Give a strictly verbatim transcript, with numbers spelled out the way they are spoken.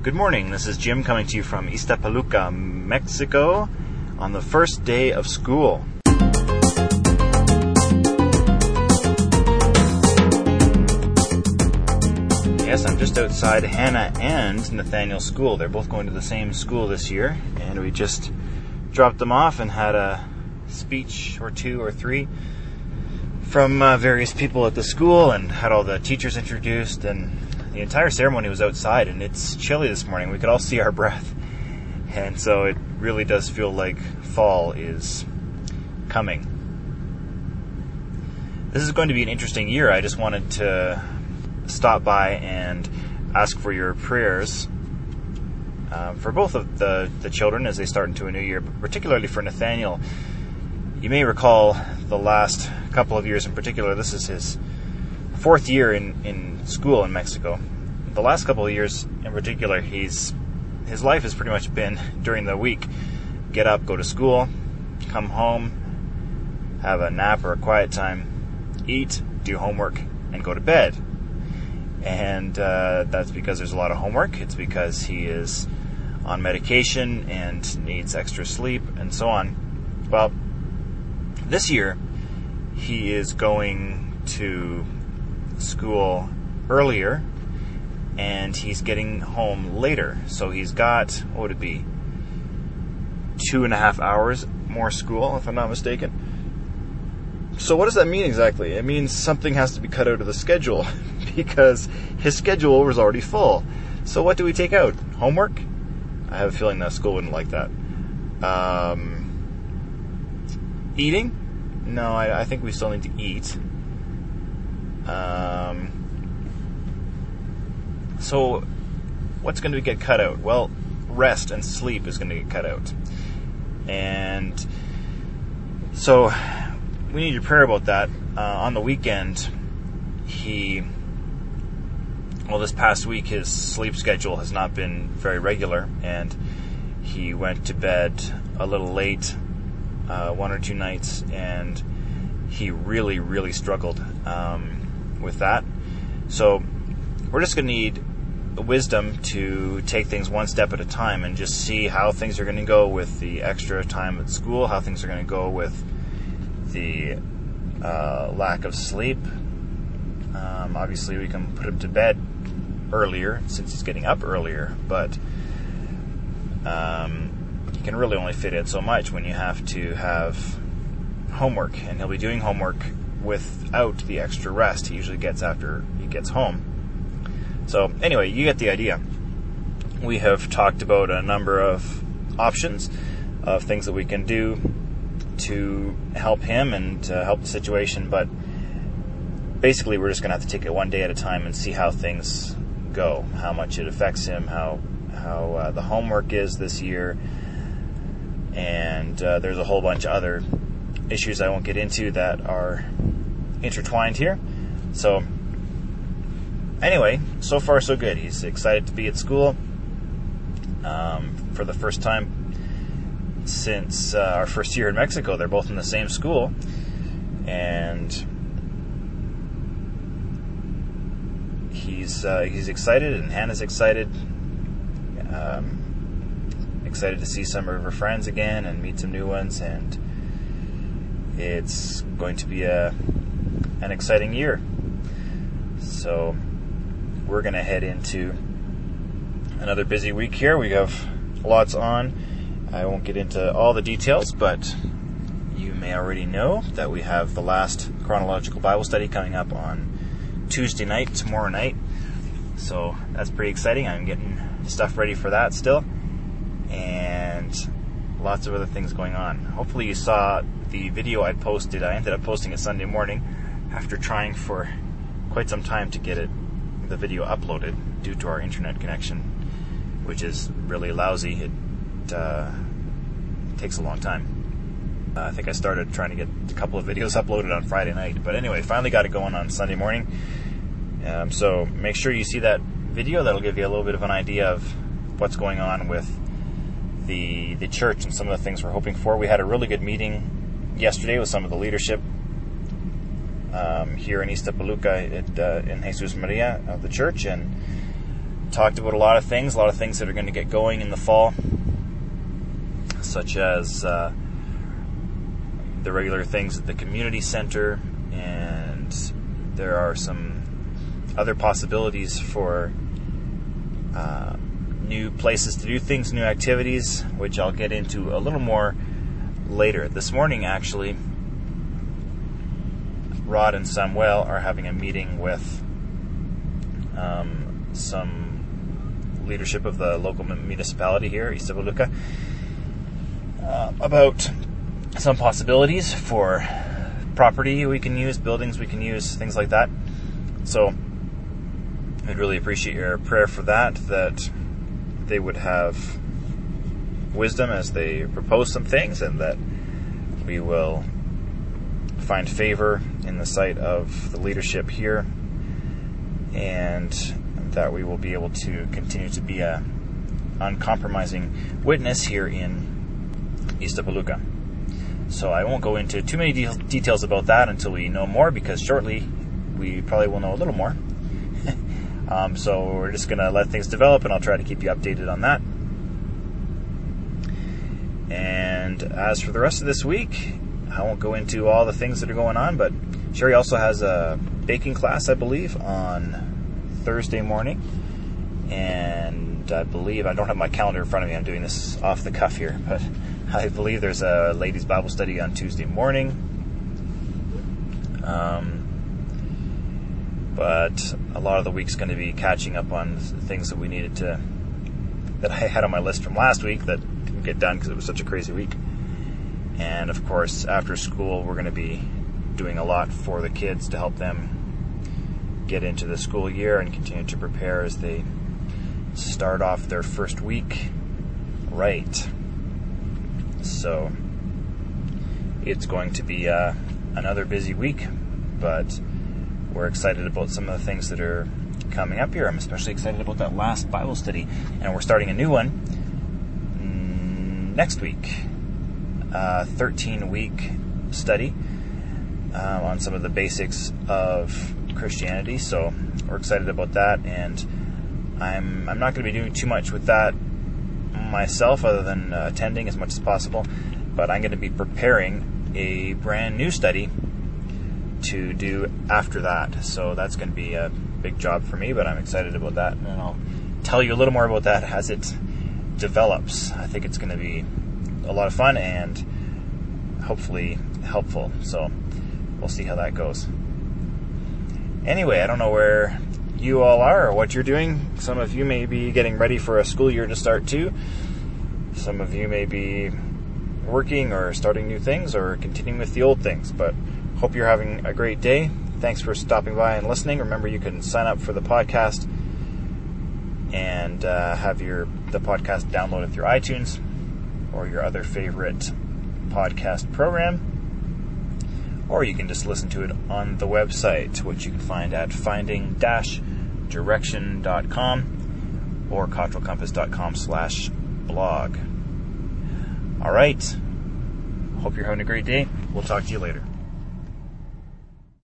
Good morning, this is Jim coming to you from Iztapaluca, Mexico, on the first day of school. Yes, I'm just outside Hannah and Nathaniel's school. They're both going to the same school this year, and we just dropped them off and had a speech or two or three from uh, various people at the school and had all the teachers introduced, and the entire ceremony was outside, and it's chilly this morning. We could all see our breath, and so it really does feel like fall is coming. This is going to be an interesting year. I just wanted to stop by and ask for your prayers uh, for both of the, the children as they start into a new year, but particularly for Nathaniel. You may recall the last couple of years in particular, this is his fourth year in, in school in Mexico. The last couple of years in particular, he's his life has pretty much been during the week. Get up, go to school, come home, have a nap or a quiet time, eat, do homework, and go to bed. And uh, that's because there's a lot of homework. It's because he is on medication and needs extra sleep and so on. Well, this year, he is going to school earlier, and he's getting home later. So he's got, what would it be, two and a half hours more school, if I'm not mistaken. So what does that mean exactly? It means something has to be cut out of the schedule because his schedule was already full. So what do we take out? Homework? I have a feeling that school wouldn't like that. Um, eating? No, I, I think we still need to eat. Um, so, what's going to get cut out? Well, rest and sleep is going to get cut out. And so, we need your prayer about that. Uh, on the weekend, he, well, this past week, his sleep schedule has not been very regular, and he went to bed a little late uh, one or two nights, and he really, really struggled um, with that. So we're just going to need the wisdom to take things one step at a time and just see how things are going to go with the extra time at school, how things are going to go with the uh, lack of sleep. Um, obviously, we can put him to bed earlier since he's getting up earlier, but um, you can really only fit in so much when you have to have homework, and he'll be doing homework without the extra rest he usually gets after he gets home. So anyway, you get the idea. We have talked about a number of options of things that we can do to help him and to help the situation, but basically we're just going to have to take it one day at a time and see how things go, how much it affects him, how how uh, the homework is this year, and uh, there's a whole bunch of other issues I won't get into that are intertwined here. So anyway, so far so good. He's excited to be at school um, for the first time since uh, our first year in Mexico. They're both in the same school, and he's uh, he's excited, and Hannah's excited. Um, excited to see some of her friends again and meet some new ones, and it's going to be a an exciting year. So we're going to head into another busy week here. We have lots on. I won't get into all the details, but you may already know that we have the last chronological Bible study coming up on Tuesday night, tomorrow night. So that's pretty exciting. I'm getting stuff ready for that still, and lots of other things going on. Hopefully you saw the video I posted. I ended up posting it Sunday morning after trying for quite some time to get it, the video uploaded due to our internet connection, which is really lousy. It uh, takes a long time. Uh, I think I started trying to get a couple of videos uploaded on Friday night, but anyway, finally got it going on Sunday morning. Um, so make sure you see that video. That'll give you a little bit of an idea of what's going on with the the church and some of the things we're hoping for. We had a really good meeting yesterday with some of the leadership um, here in Iztapaluca at, uh, in Jesus Maria of the church, and talked about a lot of things, a lot of things that are going to get going in the fall, such as uh, the regular things at the community center, and there are some other possibilities for uh, new places to do things, new activities, which I'll get into a little more later. This morning, actually, Rod and Samuel are having a meeting with um, some leadership of the local municipality here, Iztapaluca, uh, about some possibilities for property we can use, buildings we can use, things like that. So I'd really appreciate your prayer for that, that they would have wisdom as they propose some things, and that we will find favor in the sight of the leadership here, and that we will be able to continue to be a uncompromising witness here in Iztapaluca. So I won't go into too many de- details about that until we know more, because shortly we probably will know a little more. um, so we're just going to let things develop, and I'll try to keep you updated on that. And as for the rest of this week, I won't go into all the things that are going on, but Sherry also has a baking class, I believe, on Thursday morning. And I believe, I don't have my calendar in front of me, I'm doing this off the cuff here, but I believe there's a ladies' Bible study on Tuesday morning. Um, but a lot of the week's going to be catching up on things that we needed to, that I had on my list from last week that didn't get done because it was such a crazy week. And of course, after school, we're going to be doing a lot for the kids to help them get into the school year and continue to prepare as they start off their first week right. So it's going to be uh, another busy week, but we're excited about some of the things that are coming up here. I'm especially excited about that last Bible study, and we're starting a new one next week. Uh, thirteen-week study um, on some of the basics of Christianity. So we're excited about that, and I'm I'm not going to be doing too much with that myself, other than uh, attending as much as possible. But I'm going to be preparing a brand new study to do after that. So that's going to be a big job for me, but I'm excited about that, and I'll tell you a little more about that as it develops. I think it's going to be a lot of fun and hopefully helpful. So we'll see how that goes. Anyway, I don't know where you all are or what you're doing. Some of you may be getting ready for a school year to start too. Some of you may be working or starting new things or continuing with the old things. But hope you're having a great day. Thanks for stopping by and listening. Remember, you can sign up for the podcast and uh, have your the podcast downloaded through iTunes or your other favorite podcast program, or you can just listen to it on the website, which you can find at finding dash direction dot com or cottrell compass dot com slash blog. All right. Hope you're having a great day. We'll talk to you later.